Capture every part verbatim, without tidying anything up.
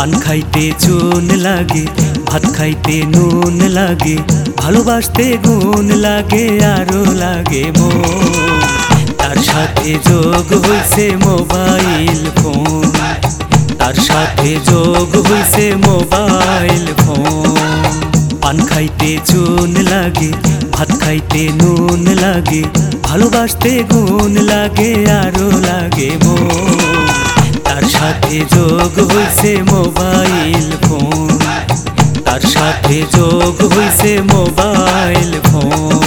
পান খাইতে চুন লাগে, ভাত খাইতে নুন লাগে, ভালোবাসতে গুণ লাগে আরো লাগে মন। তার সাথে যোগ হইছে মোবাইল ফোন, তার সাথে যোগ হইছে মোবাইল ফোন। পান খাইতে চুন লাগে, ভাত খাইতে নুন লাগে, ভালোবাসতে গুণ লাগে আরো লাগে মন। তার সাথে যোগ হইছে মোবাইল ফোন, তার সাথে যোগ হইছে মোবাইল ফোন।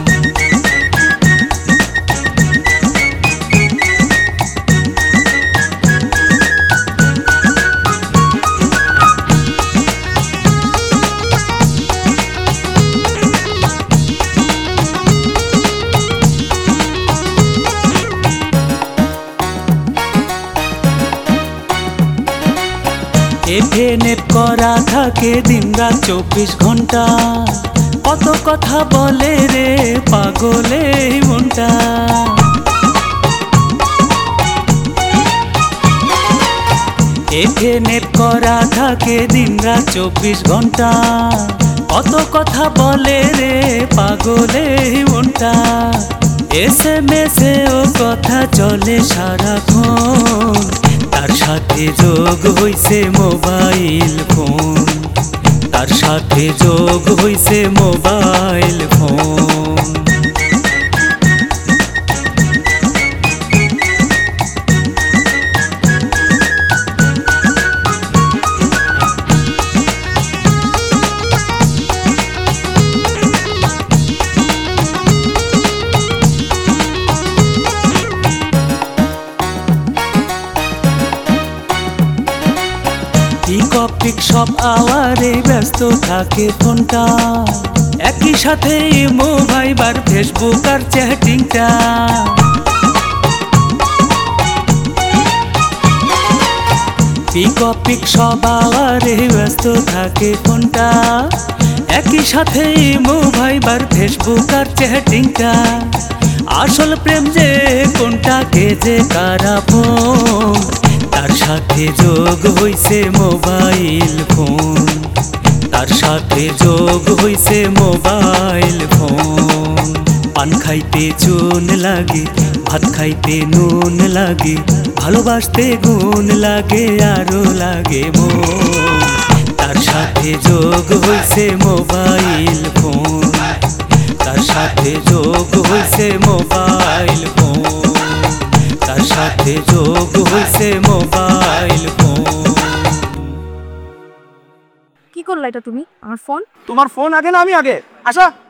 এফএনএফ করা থাকে দিন রাত চব্বিশ ঘন্টা, কত কথা বলে রে পাগলে মনটা। এফএনএফ করা থাকে দিন রাত চব্বিশ ঘন্টা, কত কথা বলে রে পাগলে মনটা। এস এম এস ও কথা চলে সারাক্ষণ, তার সাথে যোগ হইছে মোবাইল ফোন, তার সাথে যোগ হইছে মোবাইল ফোন। টপিক সব আওয়ারে ব্যস্ত থাকে ফোনটা, একই সাথে ইমো ভাইবার ফেসবুক আর চ্যাটিংটা। টপিক সব আওয়ারে ব্যস্ত থাকে ফোনটা, একই সাথে ইমো ভাইবার ফেসবুক আর চ্যাটিংটা। আসল প্রেম যে কোনটা কে যে কারা ফোন, তার সাথে যোগ হইছে মোবাইল ফোন, তার সাথে যোগ হইছে মোবাইল ফোন। পান খাইতে চুন লাগে, ভাত খাইতে নুন লাগে, ভালোবাসতে গুণ লাগে আরো লাগে মন। তার সাথে যোগ হইছে মোবাইল ফোন, তার সাথে যোগ হইছে মোবাইল ফোন, তার সাথে যোগ হইছে মোবাইল ফোন। কি করলা এটা তুমি? আমার ফোন তোমার ফোন আগে না আমি আগে? আশা